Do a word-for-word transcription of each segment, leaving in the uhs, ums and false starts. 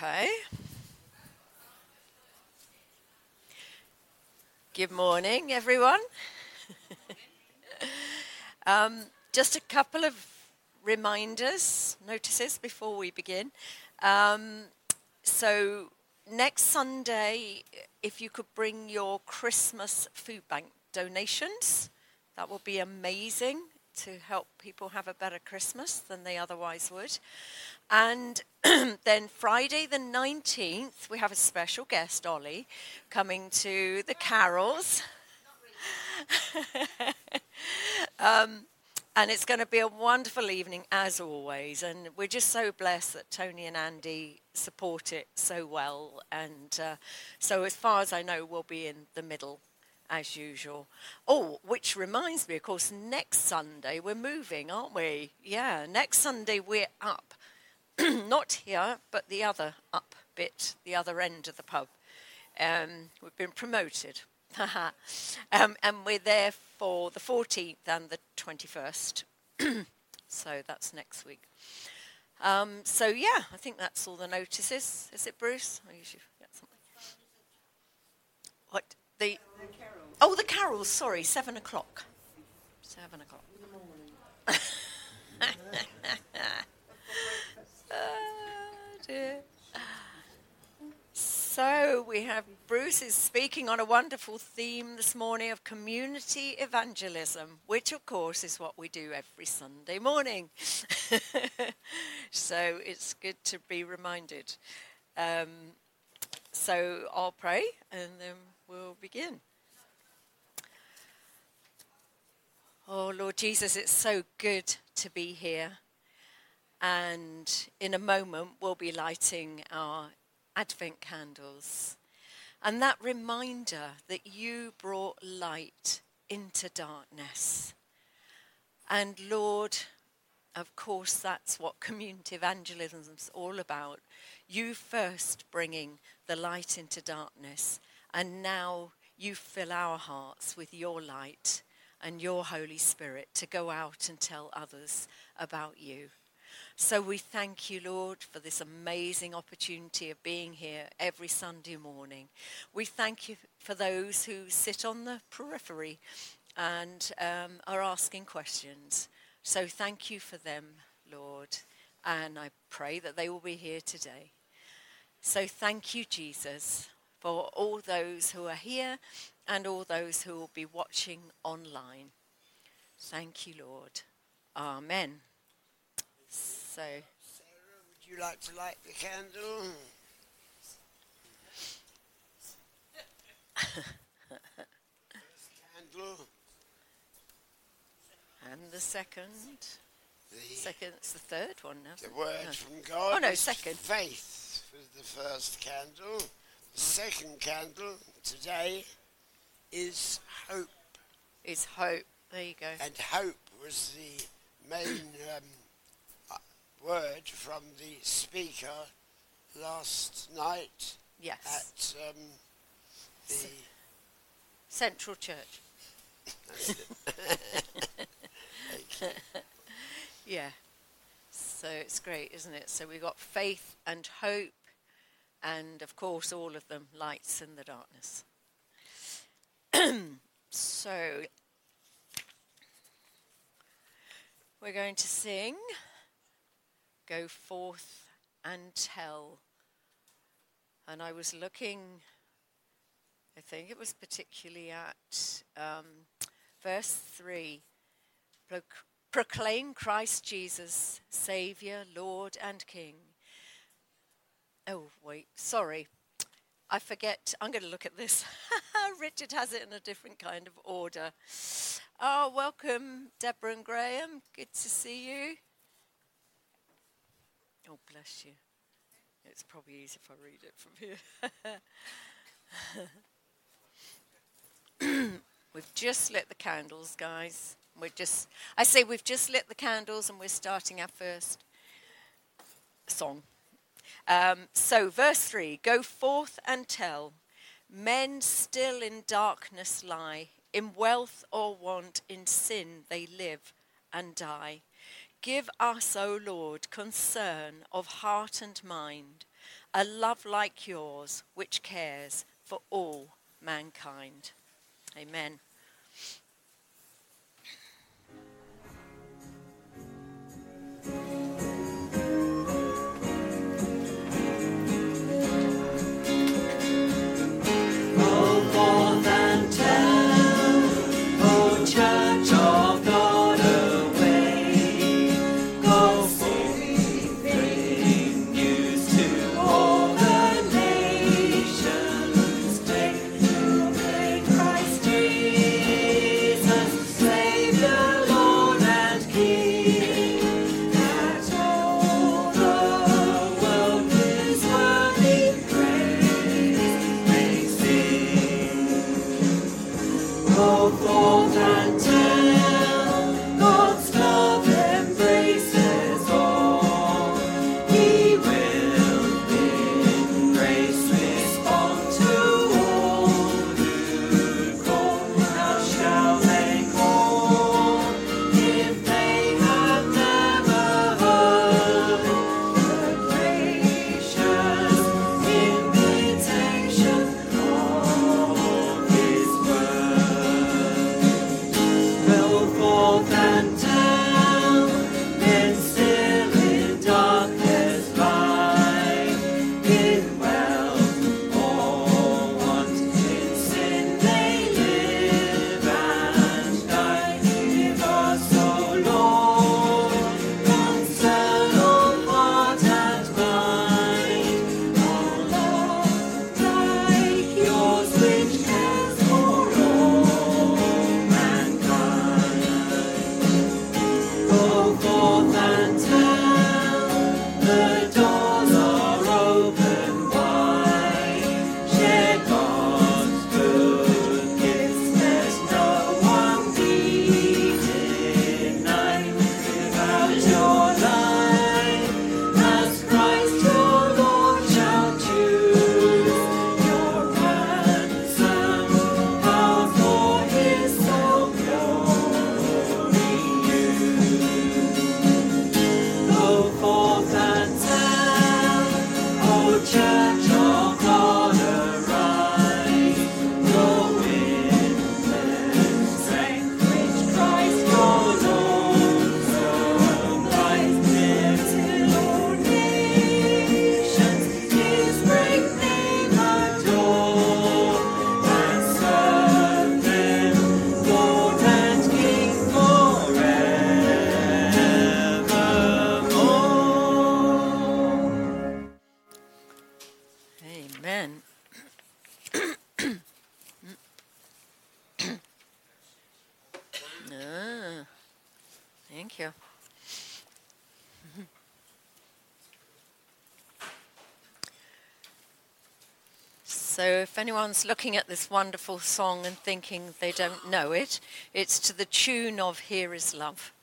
Okay. Good morning, everyone. um, just a couple of reminders, notices before we begin. Um, so next Sunday, if you could bring your Christmas food bank donations, that would be amazing to help people have a better Christmas than they otherwise would. And then Friday the nineteenth, we have a special guest, Ollie, coming to the carols. um, and it's going to be a wonderful evening, as always. And we're just so blessed that Tony and Andy support it so well. And uh, so as far as I know, we'll be in the middle, as usual. Oh, which reminds me, of course, next Sunday we're moving, aren't we? Yeah, next Sunday we're up. Not here, but the other up bit, the other end of the pub. Um, we've been promoted. um, and we're there for the fourteenth and the twenty-first. So that's next week. Um, so, yeah, I think that's all the notices. Is it, Bruce? I usually forget something. What? The, the carols. Oh, the carols, sorry, seven o'clock. Seven o'clock. In the morning. Oh, dear. So we have Bruce is speaking on a wonderful theme this morning of community evangelism, which of course is what we do every Sunday morning. So it's good to be reminded. Um, so I'll pray and then we'll begin. Oh, Lord Jesus, it's so good to be here. And in a moment, we'll be lighting our Advent candles. And that reminder that you brought light into darkness. And Lord, of course, that's what community evangelism is all about. You first bringing the light into darkness. And now you fill our hearts with your light and your Holy Spirit to go out and tell others about you. So we thank you, Lord, for this amazing opportunity of being here every Sunday morning. We thank you for those who sit on the periphery and um, are asking questions. So thank you for them, Lord, and I pray that they will be here today. So thank you, Jesus, for all those who are here and all those who will be watching online. Thank you, Lord. Amen. So, Sarah, would you like to light the candle? First candle. And the second. The, second, it's the third one now. the word no. from God. Oh, no, was second. Faith was the first candle. The second candle today is hope. Is hope. There you go. And hope was the main um, word from the speaker last night. Yes. At um, the C- Central Church. That's it. Thank you. Yeah. So it's great, isn't it? So we've got faith and hope, and of course, all of them lights in the darkness. So we're going to sing. Go forth and tell. And I was looking, I think it was particularly at um, verse three. Pro- proclaim Christ Jesus, Saviour, Lord and King. Oh, wait, sorry. I forget. I'm going to look at this. Richard has it in a different kind of order. Oh, welcome, Deborah and Graham. Good to see you. Oh, bless you. It's probably easier if I read it from here. We've just lit the candles, guys. We're just, I say we've just lit the candles and we're starting our first song. Um, so, verse three, go forth and tell. Men still in darkness lie. In wealth or want, in sin they live and die. Give us, O Lord, concern of heart and mind, a love like yours which cares for all mankind. Amen. So if anyone's looking at this wonderful song and thinking they don't know it, it's to the tune of Here Is Love.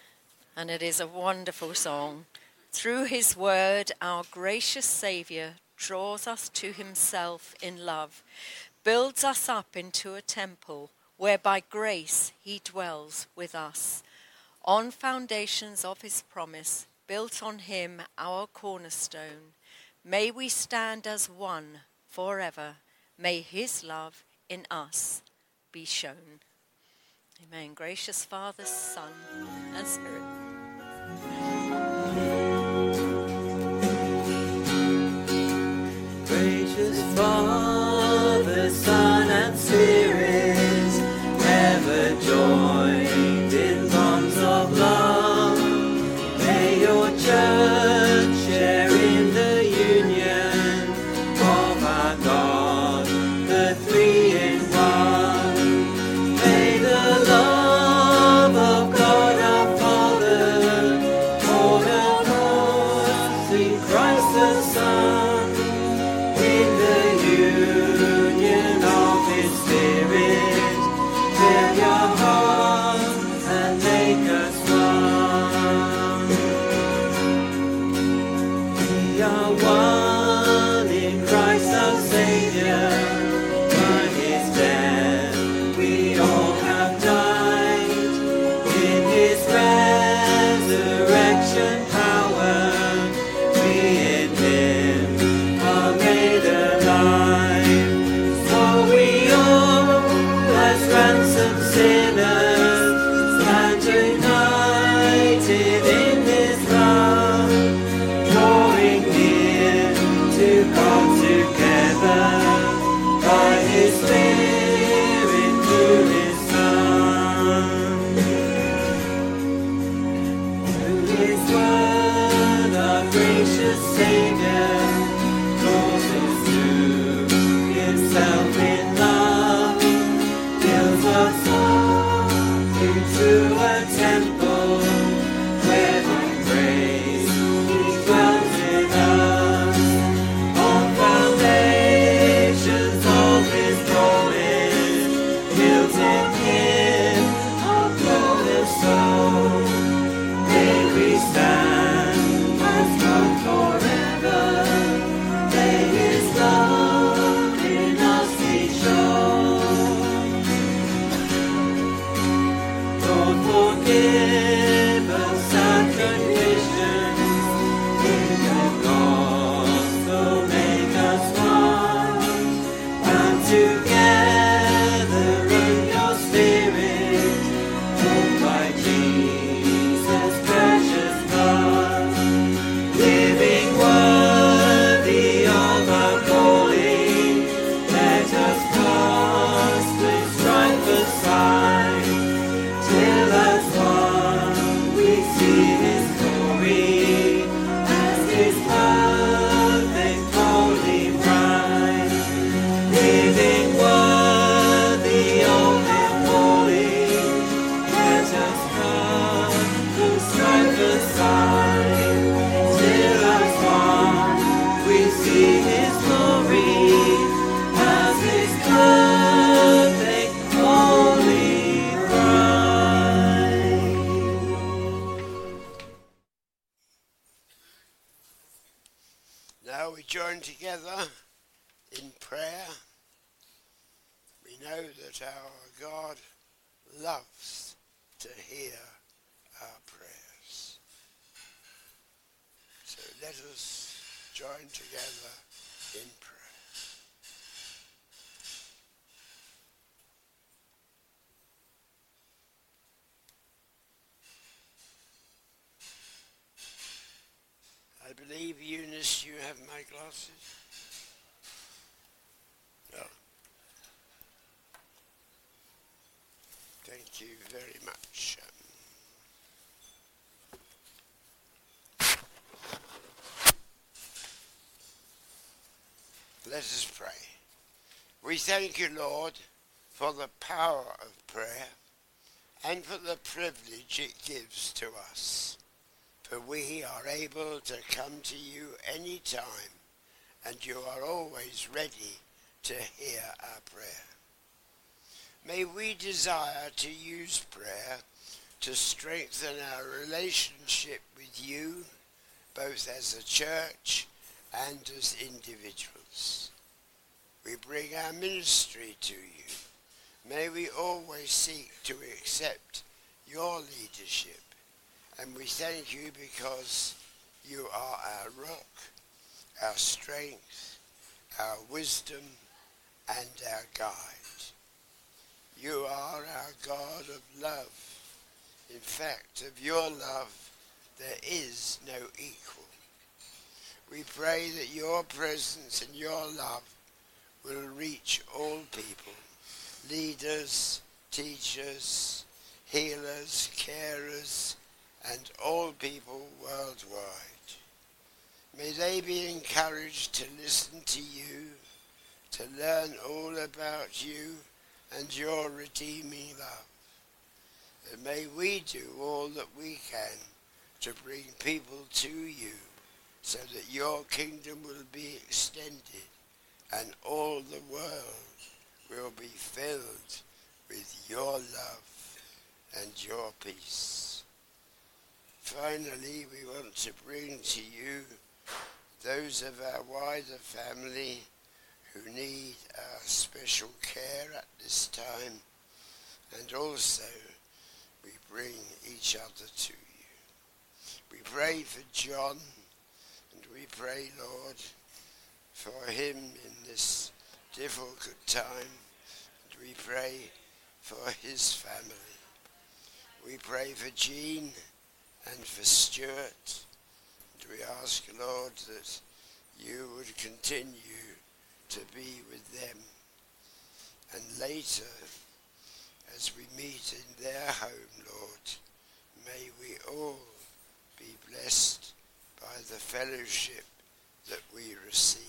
And it is a wonderful song. Through his word, our gracious Saviour draws us to himself in love, builds us up into a temple where by grace he dwells with us. On foundations of his promise, built on him our cornerstone, may we stand as one forever. May his love in us be shown. Amen. Gracious Father, Son, and Spirit. Gracious Father, Son, and Spirit, ever joined in bonds of love, may your church share in the union of our God, the three in one. May the love of God our Father, all of to come together by His Spirit through His Son. Through His Word, our gracious Saviour calls us to Himself in love, builds us up into a temple where by grace He dwells in us. On foundations of His promise, built in Him, our cornerstone, may we stand as one forever. May His love in us be shown. Lord, forgive us our conditions. In the gospel make us one. Bound together in Your Spirit, held by Jesus' precious blood. Living worthy of our calling, let us cast the strife aside, till as one we see His glory, as His perfect holy bride. Living worthy of His calling, let us cast the strife aside, till as one we see His glory, as His perfect holy bride. Now we join together in prayer. We know that our God loves to hear our prayers. So let us join together in prayer. I believe, Eunice, you have my glasses. No. Thank you very much. Let us pray. We thank You, Lord, for the power of prayer and for the privilege it gives to us. For we are able to come to You any time, and You are always ready to hear our prayer. May we desire to use prayer to strengthen our relationship with You, both as a church and as individuals. We bring our ministry to You. May we always seek to accept Your leadership. And we thank You because You are our rock, our strength, our wisdom, and our guide. You are our God of love. In fact, of Your love, there is no equal. We pray that Your presence and Your love will reach all people, leaders, teachers, healers, carers, and all people worldwide. May they be encouraged to listen to You, to learn all about You and Your redeeming love. And may we do all that we can to bring people to You, so that Your kingdom will be extended and all the world will be filled with Your love and Your peace. Finally, we want to bring to You those of our wider family who need our special care at this time, and also we bring each other to You. We pray for John, and we pray, Lord, for him in this difficult time, and we pray for his family. We pray for Jean and for Stuart, and we ask, Lord, that you would continue to be with them. And later, as we meet in their home, Lord, may we all be blessed by the fellowship that we receive.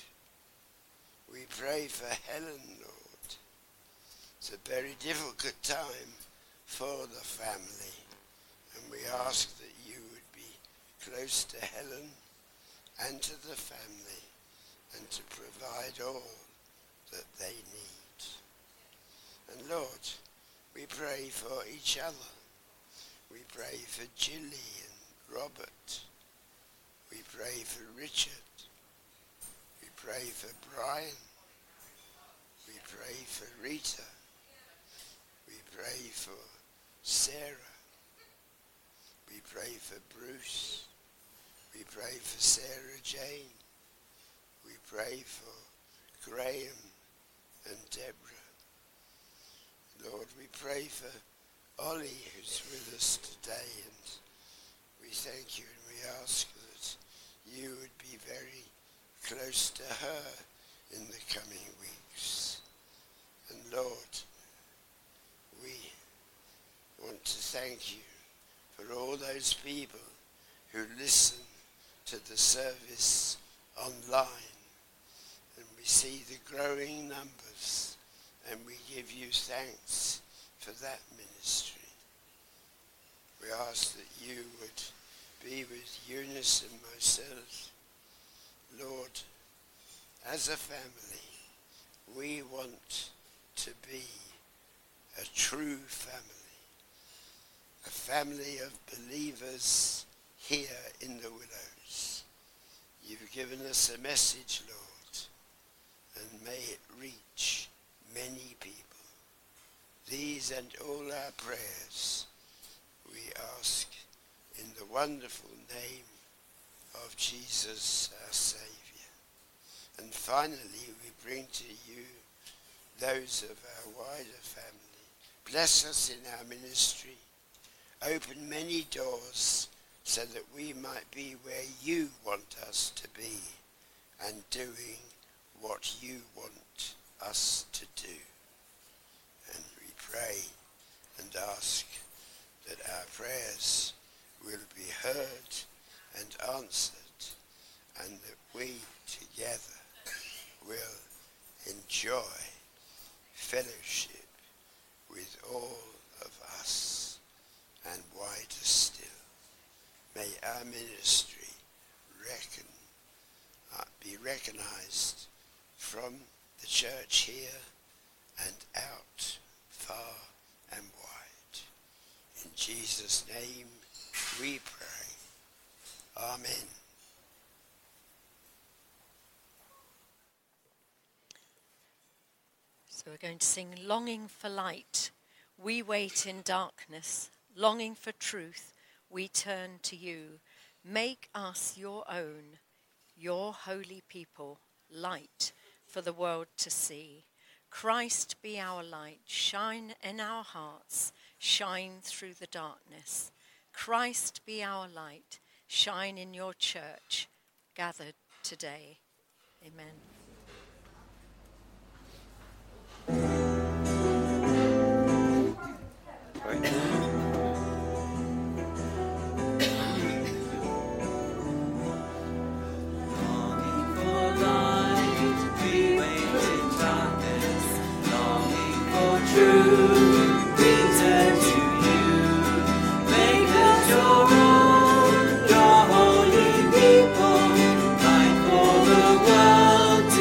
We pray for Helen, Lord. It's a very difficult time for the family, and we ask that you would be close to Helen and to the family and to provide all that they need. And Lord, we pray for each other. We pray for Gilly and Robert. We pray for Richard. We pray for Brian. We pray for Rita. We pray for Sarah. We pray for Bruce. We pray for Sarah Jane. We pray for Graham and Deborah. Lord, we pray for Ollie, who's with us today, and we thank you and we ask that you would be very close to her in the coming weeks. And Lord, we want to thank you for all those people who listen to the service online, and we see the growing numbers, and we give you thanks for that ministry. We ask that you would be with Eunice and myself. Lord, as a family, we want to be a true family, a family of believers here in the Willows. You've given us a message, Lord, and may it reach many people. These and all our prayers we ask in the wonderful name of Jesus, our Saviour. And finally, we bring to you those of our wider family. Bless us in our ministry. Open many doors so that we might be where you want us to be and doing what you want us to do. And we pray and ask that our prayers will be heard and answered, and that we together will enjoy fellowship with all of us, and wider still. May our ministry reckon, uh, be recognized from the church here and out far and wide. In Jesus' name we pray. Amen. So we're going to sing Longing for Light. We wait in darkness, longing for truth, we turn to you. Make us your own, your holy people, light for the world to see. Christ be our light, shine in our hearts, shine through the darkness. Christ be our light, shine in your church, gathered today. Amen. Your holy people, light for the world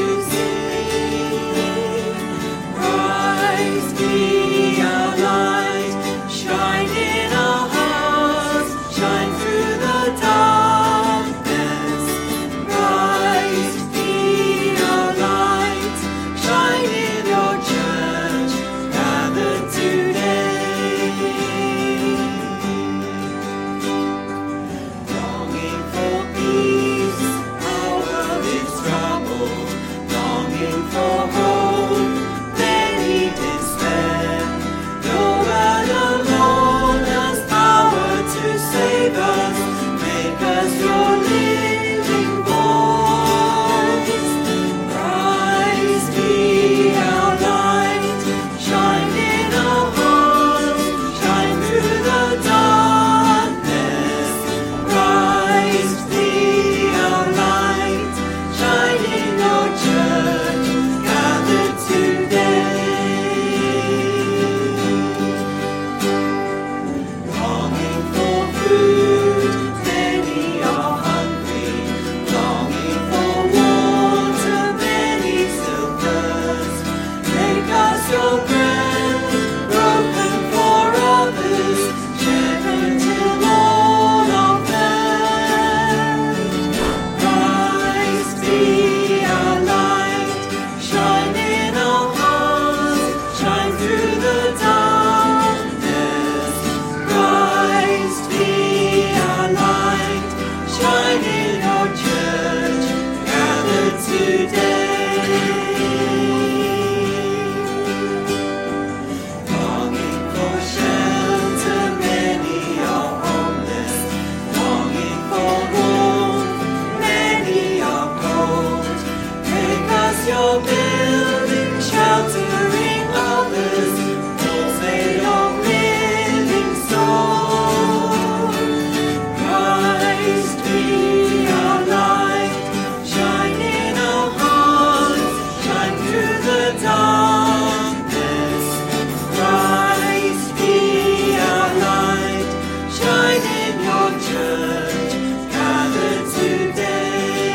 you're building, sheltering others, walls made of living stone. Christ be our light, shine in our hearts, shine through the darkness. Christ be our light, shine in your church, gathered today.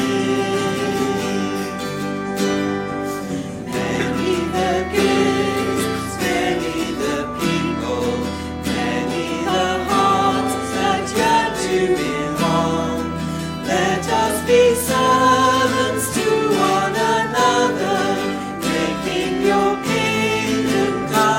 Many the gifts, many the people, many the hearts that yearn to belong. Let us be servants to one another, making your kingdom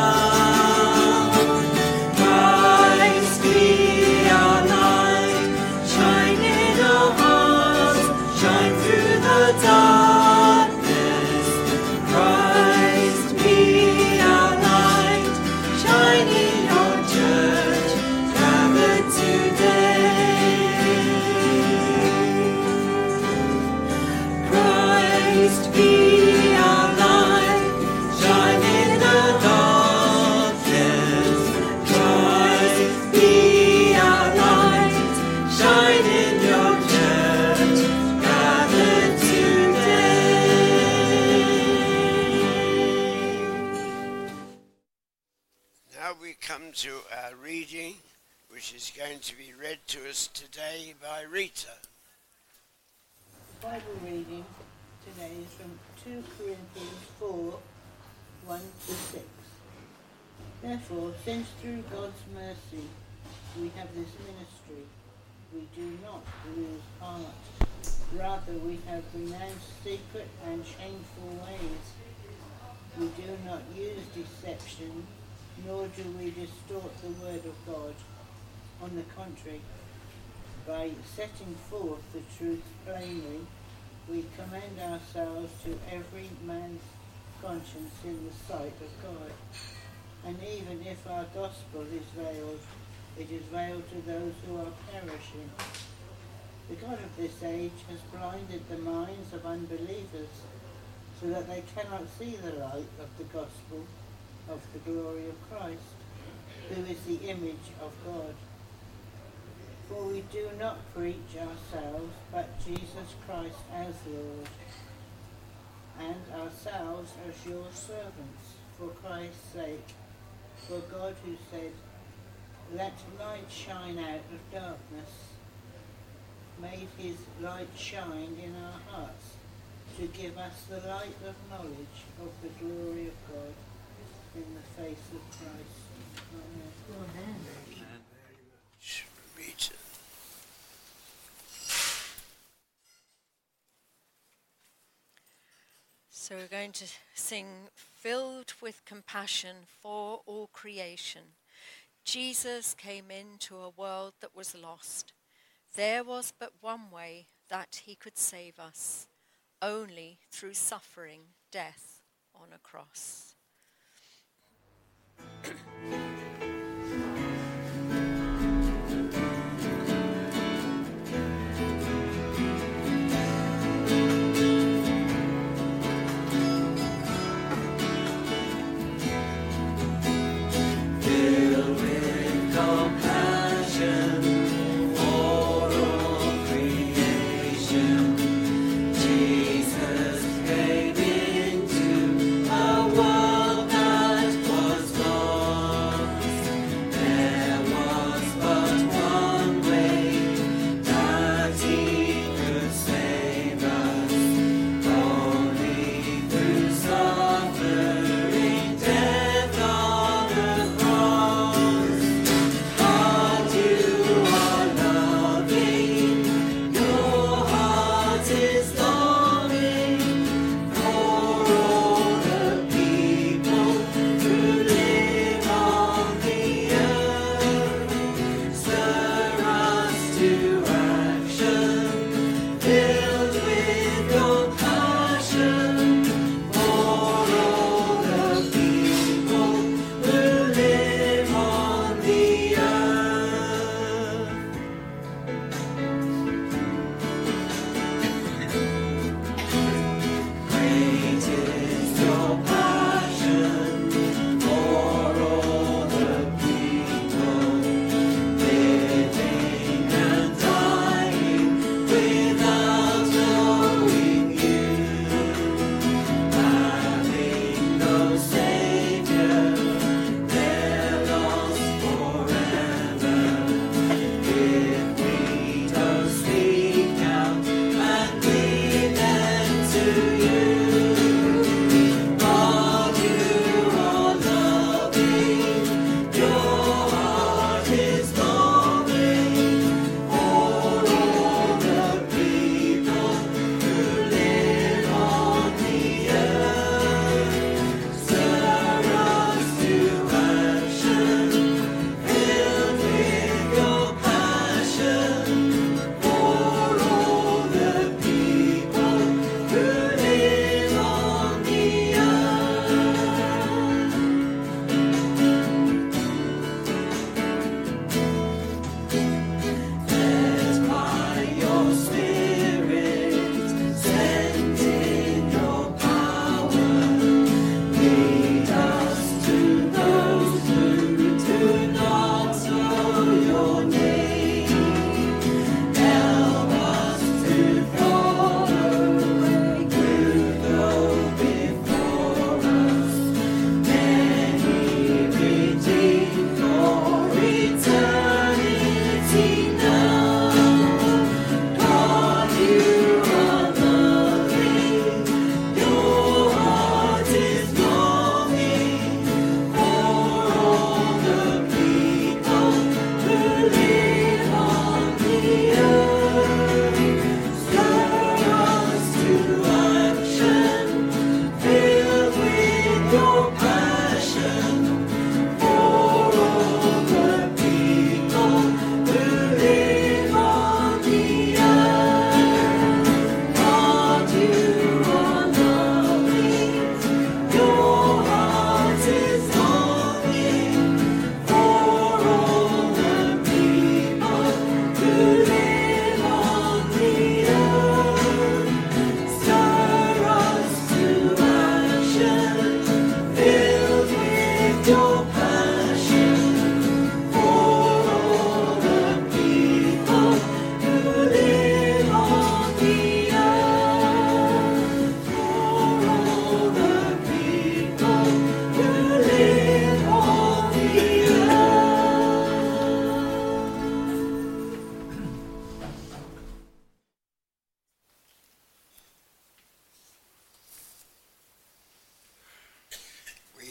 come. Christ be our light, shine in our hearts, shine through the darkness. Christ be our light, shine in your church, gathered today. Christ be our light, shine in the darkness. Christ be our light, shine in your church, gathered today. Now we come to our reading, which is going to be read to us today by Rita. The Bible reading today is from two Corinthians four, one to six. Therefore, since through God's mercy we have this ministry, we do not lose heart. Rather, we have renounced secret and shameful ways. We do not use deception, nor do we distort the word of God. On the contrary, by setting forth the truth plainly, we commend ourselves to every man's conscience in the sight of God. And even if our gospel is veiled, it is veiled to those who are perishing. The God of this age has blinded the minds of unbelievers, so that they cannot see the light of the gospel of the glory of Christ, who is the image of God. For we do not preach ourselves, but Jesus Christ as Lord, and ourselves as your servants, for Christ's sake. For God, who said, "Let light shine out of darkness," made his light shine in our hearts, to give us the light of knowledge of the glory of God in the face of Christ. Amen. Thank you very much, Rita. So we're going to sing Filled with Compassion for All Creation. Jesus came into a world that was lost. There was but one way that he could save us, only through suffering, death on a cross. Filled with compassion for all creation, Jesus came into a world that was lost.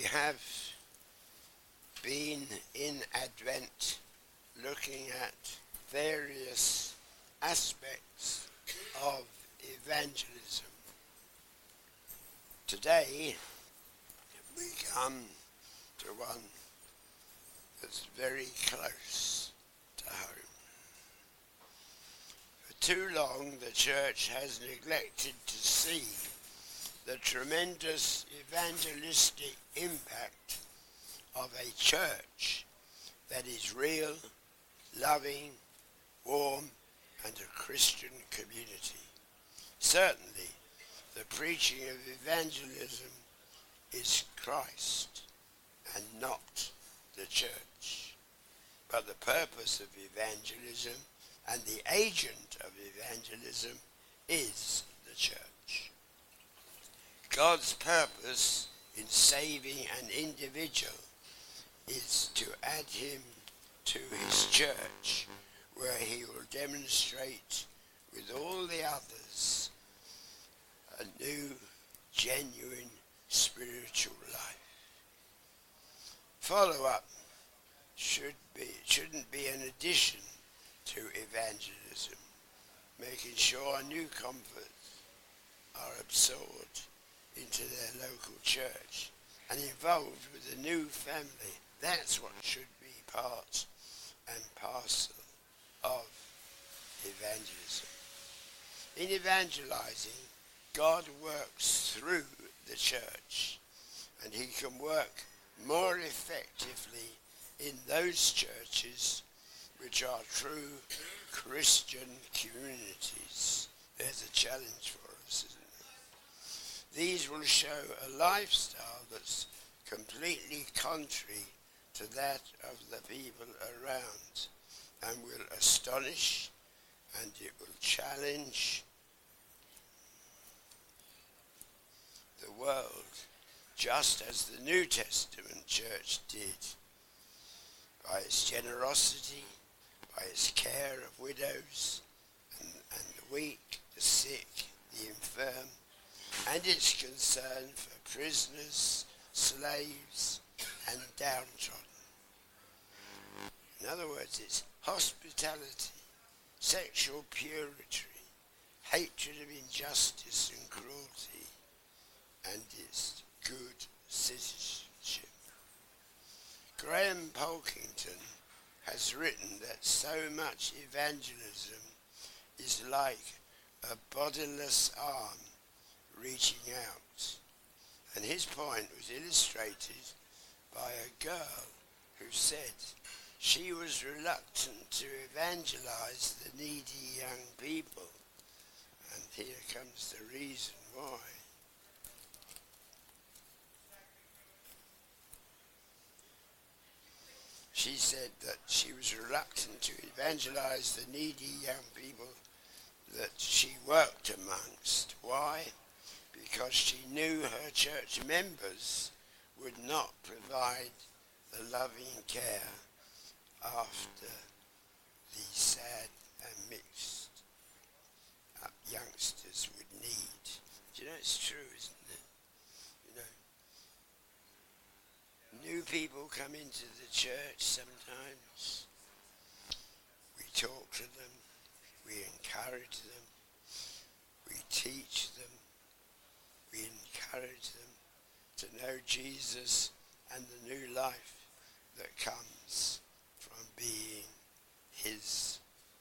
have been in Advent looking at various aspects of evangelism. Today we come to one that's very close to home. For too long the church has neglected to see the tremendous evangelistic impact of a church that is real, loving, warm, and a Christian community. Certainly, the preaching of evangelism is Christ and not the church. But the purpose of evangelism and the agent of evangelism is the church. God's purpose in saving an individual is to add him to his church, where he will demonstrate with all the others a new, genuine spiritual life. Follow-up should be, shouldn't be an addition to evangelism, making sure new converts are absorbed into their local church and involved with a new family. That's what should be part and parcel of evangelism. In evangelizing, God works through the church, and he can work more effectively in those churches which are true Christian communities. There's a challenge for us, isn't there? These will show a lifestyle that's completely contrary to that of the people around, and will astonish, and it will challenge the world, just as the New Testament church did, by its generosity, by its care of widows and, and the weak, the sick, the infirm, and its concern for prisoners, slaves, and downtrodden. In other words, it's hospitality, sexual purity, hatred of injustice and cruelty, and its good citizenship. Graham Polkington has written that so much evangelism is like a bodiless arm reaching out. And his point was illustrated by a girl who said she was reluctant to evangelize the needy young people. And here comes the reason why. She said that she was reluctant to evangelize the needy young people that she worked amongst. Why? Because she knew her church members would not provide the loving care after the sad and mixed up youngsters would need. Do you know, it's true, isn't it? You know, new people come into the church sometimes. We talk to them, we encourage them, we teach them, we encourage them to know Jesus and the new life that comes from being his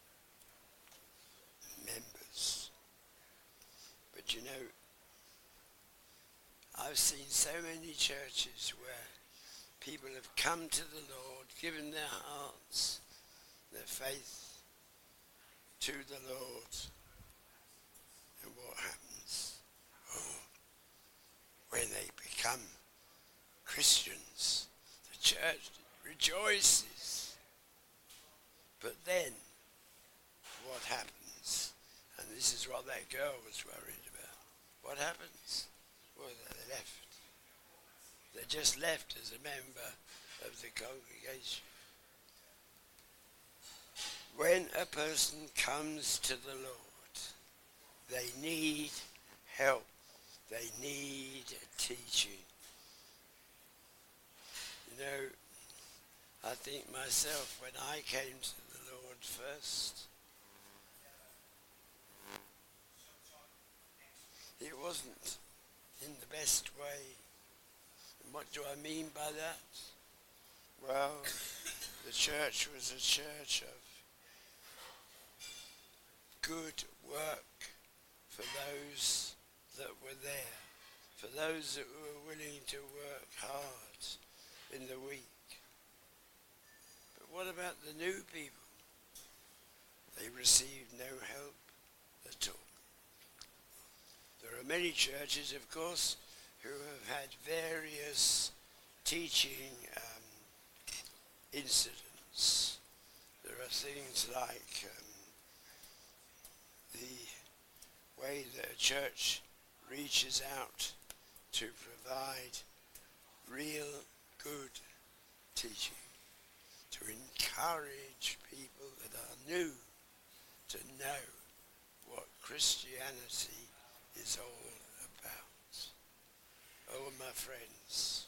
members. But you know, I've seen so many churches where people have come to the Lord, given their hearts, their faith to the Lord, and what happens? Oh, when they become Christians, the church rejoices. But then, what happens? And this is what that girl was worried about. What happens? Well, they left. They just left as a member of the congregation. When a person comes to the Lord, they need help. They need teaching. know, I think myself, when I came to the Lord first, it wasn't in the best way. And what do I mean by that? Well, the church was a church of good work for those that were there, for those that were willing to work hard in the week. But what about the new people? They received no help at all. There are many churches, of course, who have had various teaching um, incidents. There are things like um, the way that a church reaches out to provide real good teaching, to encourage people that are new to know what Christianity is all about. Oh, my friends,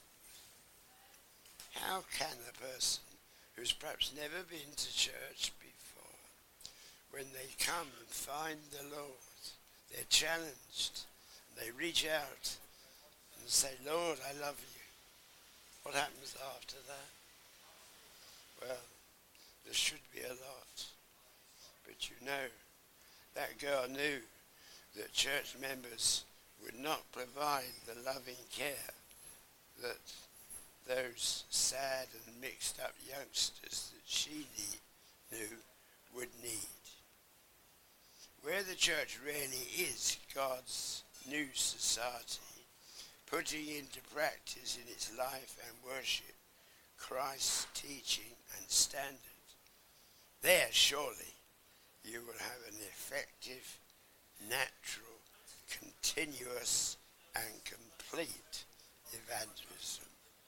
how can a person who's perhaps never been to church before, when they come and find the Lord, they're challenged, and they reach out and say, Lord, I love you. What happens after that? Well, there should be a lot. But you know, that girl knew that church members would not provide the loving care that those sad and mixed up youngsters that she need, knew would need. Where the church really is God's new society, putting into practice in its life and worship Christ's teaching and standard, there surely you will have an effective, natural, continuous and complete evangelism.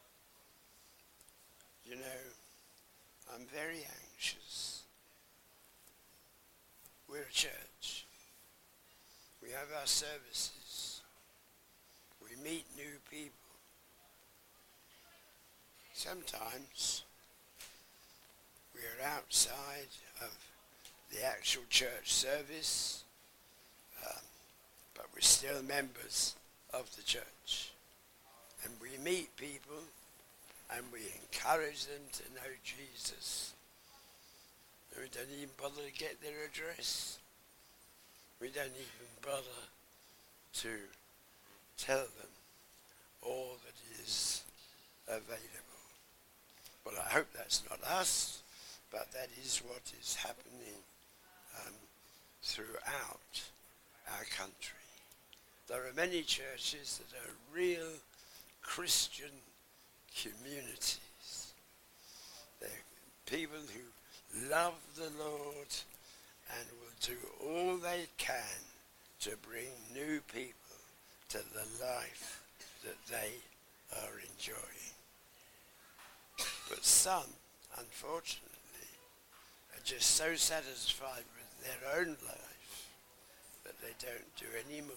You know, I'm very anxious. We're a church. We have our services. We meet new people. Sometimes we're outside of the actual church service, um, but we're still members of the church. And we meet people and we encourage them to know Jesus. We don't even bother to get their address. We don't even bother to tell them all that is available. Well, I hope that's not us, but that is what is happening um, throughout our country. There are many churches that are real Christian communities. They're people who love the Lord and will do all they can to bring new people to the life that they are enjoying. But some, unfortunately, are just so satisfied with their own life that they don't do any more.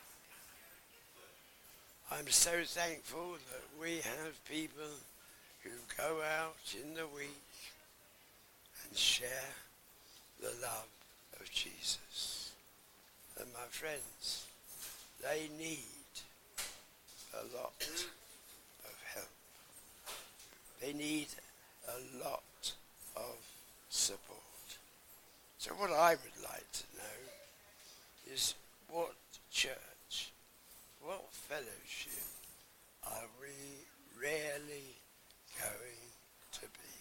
I'm so thankful that we have people who go out in the week and share the love of Jesus. And my friends, they need a lot of help. They need a lot of support. So what I would like to know is what church, what fellowship are we really going to be?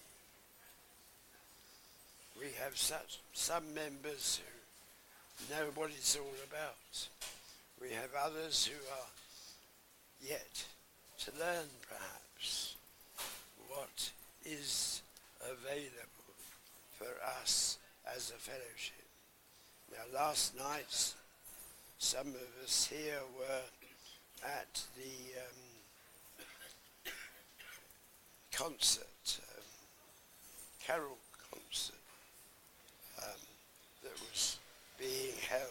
We have such some members who know what it's all about. We have others who are yet to learn, perhaps, what is available for us as a fellowship. Now, last night, some of us here were at the um, concert, um, carol concert, um, that was being held.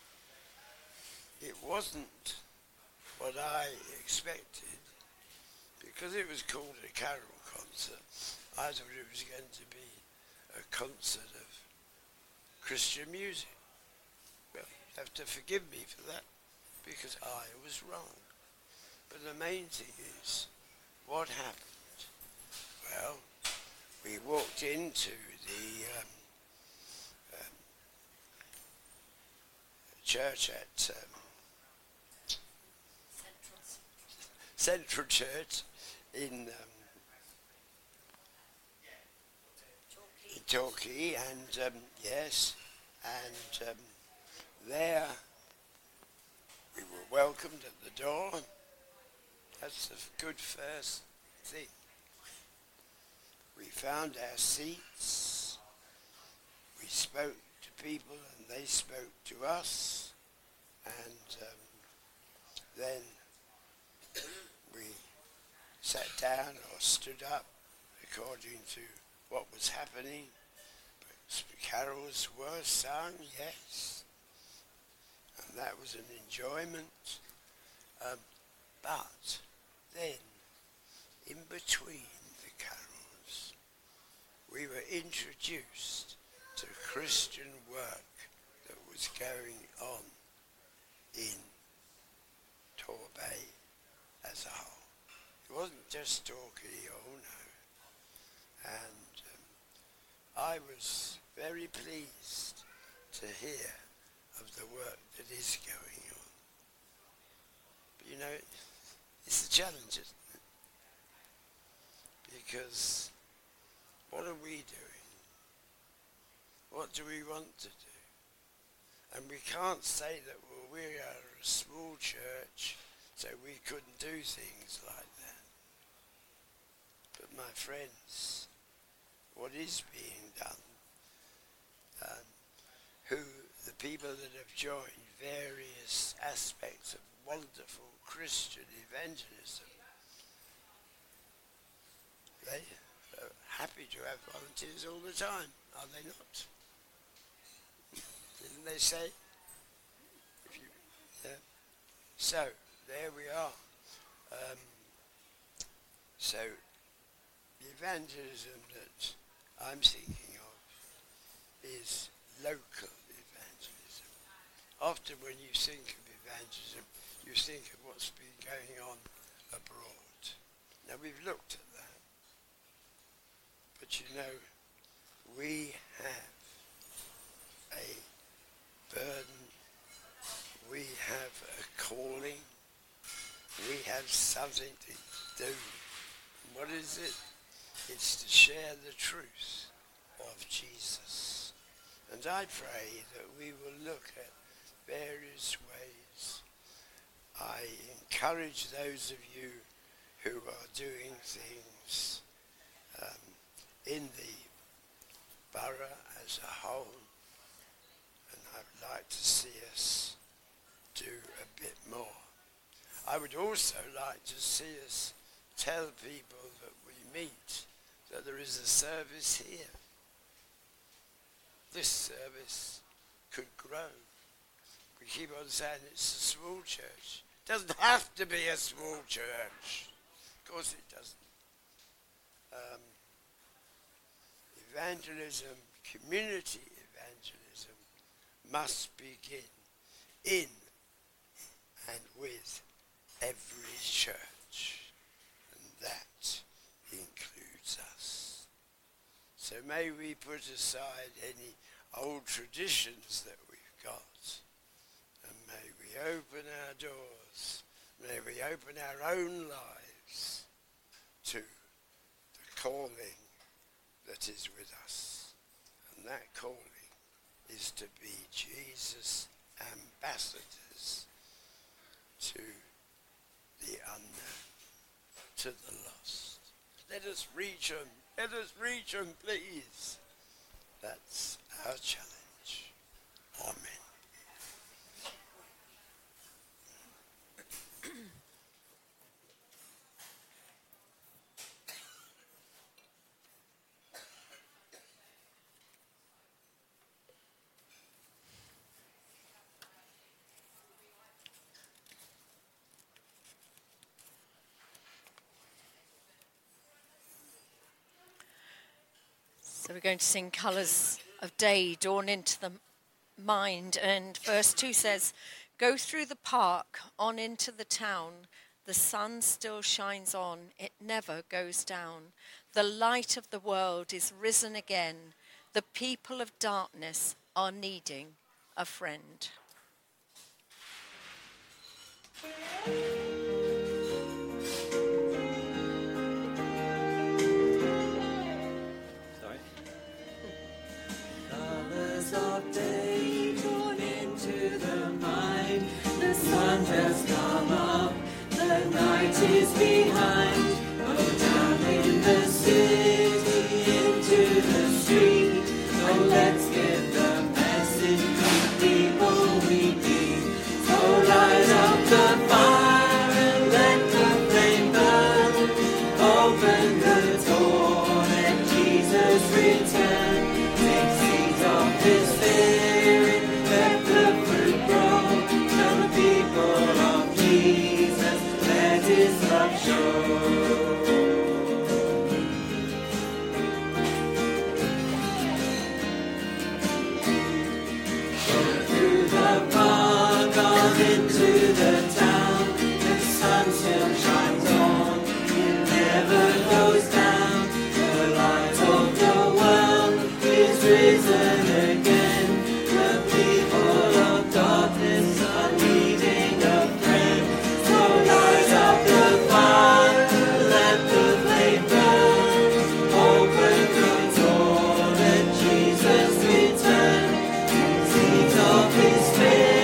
It wasn't what I expected. because it was called a carol concert, I thought it was going to be a concert of Christian music. Well, you have to forgive me for that, because I was wrong. But the main thing is, what happened? Well, we walked into the um, um, church at um, Central Church in um, in Torquay, and um, yes, and um, there we were welcomed at the door. That's the good first thing. We found our seats. We spoke to people, and they spoke to us, and um, then we sat down or stood up according to what was happening. But carols were sung, yes, and that was an enjoyment. Um, but then, in between the carols, we were introduced to Christian work that was going on in Torbay as a whole. It wasn't just Torquay, oh no. And um, I was very pleased to hear of the work that is going on. But you know, it's a challenge, isn't it? Because what are we doing? What do we want to do? And we can't say that, well, we are a small church, so we couldn't do things like that. But my friends, what is being done, um, who the people that have joined various aspects of wonderful Christian evangelism, they are happy to have volunteers all the time, are they not? Didn't they say? If you, yeah. So, there we are. Um, so, the evangelism that I'm thinking of is local evangelism. Often when you think of evangelism, you think of what's been going on abroad. Now, we've looked at that. But you know, we have a burden, we have a calling, we have something to do. And what is it? It's to share the truth of Jesus. And I pray that we will look at various ways. I encourage those of you who are doing things um, in the borough as a whole, and I would like to see us do a bit more. I would also like to see us tell people that we meet that there is a service here. This service could grow. We keep on saying it's a small church. It doesn't have to be a small church. Of course it doesn't. Um, evangelism, community evangelism, must begin in and with every church, and that includes us. So may we put aside any old traditions that we've got, and may we open our doors, may we open our own lives to the calling that is with us. And that calling is to be Jesus' ambassadors to the unknown, to the lost. Let us reach them. Let us reach them, please. That's our challenge. Amen. So we're going to sing Colours of Day dawn into the mind. And verse two says, go through the park, on into the town. The sun still shines on, it never goes down. The light of the world is risen again. The people of darkness are needing a friend. Colours of day dawn into the mind. The sun has come up, the night is behind. Oh, down in the city, into the street. Oh, let's get the message to people we need. So light up the fire and let the flame burn. Open the door, let Jesus return. Take seeds of His Spirit, let the fruit grow. Tell the people of Jesus, let His love show. Into the town, the sun still shines on, it never goes down. The light of the world is risen again. The people of darkness are needing a friend. So light up the fire, let the flame burn. Open the door, let Jesus return. Seeds of His Spirit.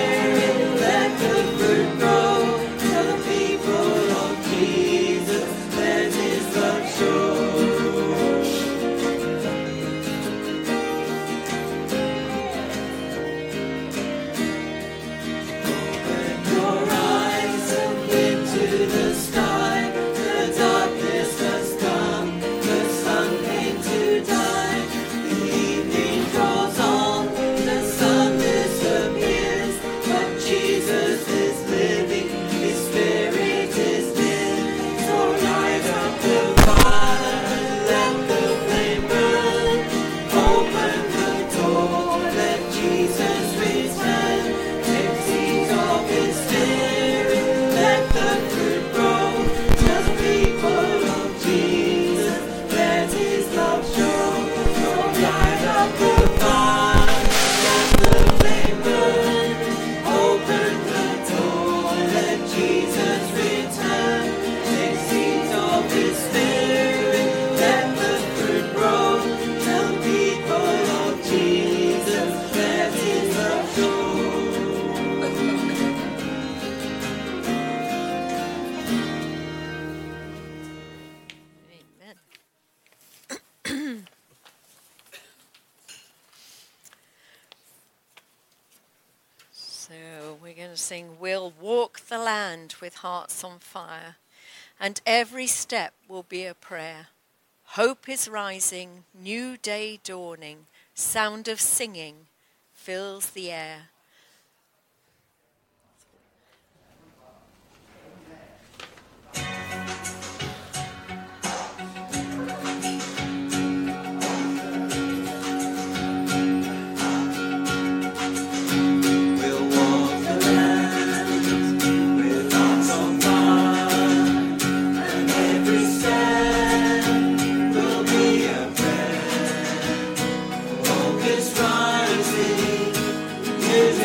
Sing, we'll walk the land with hearts on fire, and every step will be a prayer. Hope is rising, new day dawning, sound of singing fills the air. Rising,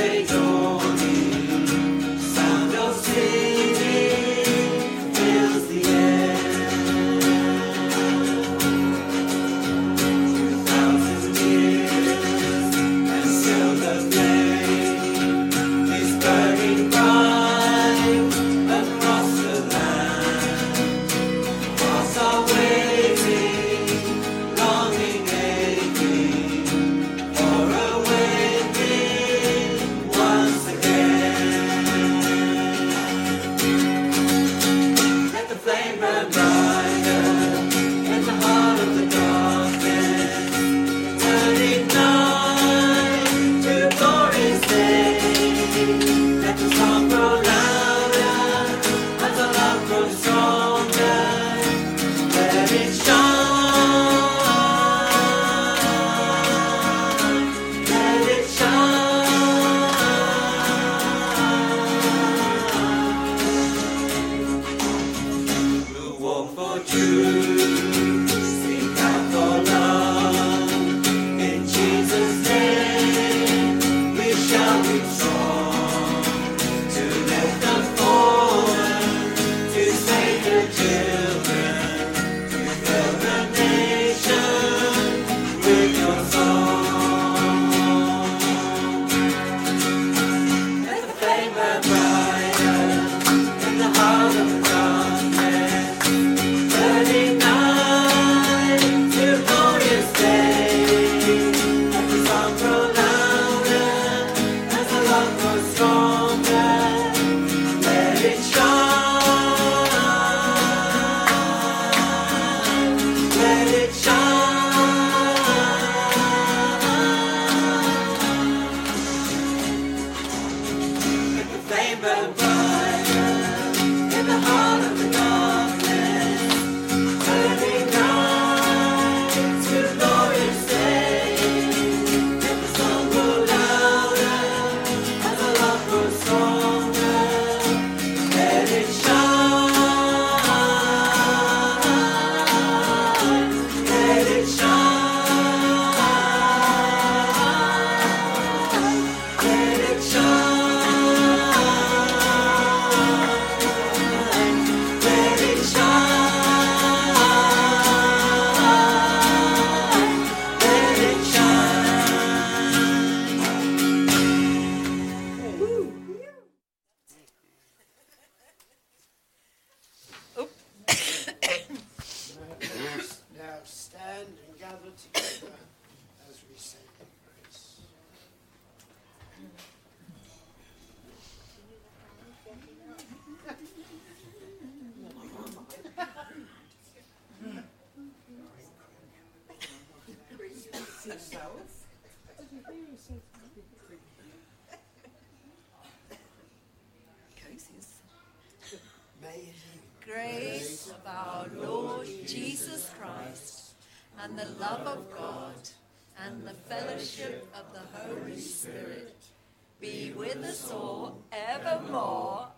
Grace of our Lord Jesus Christ, and the love of God, and the fellowship of the Holy Spirit be with us all evermore.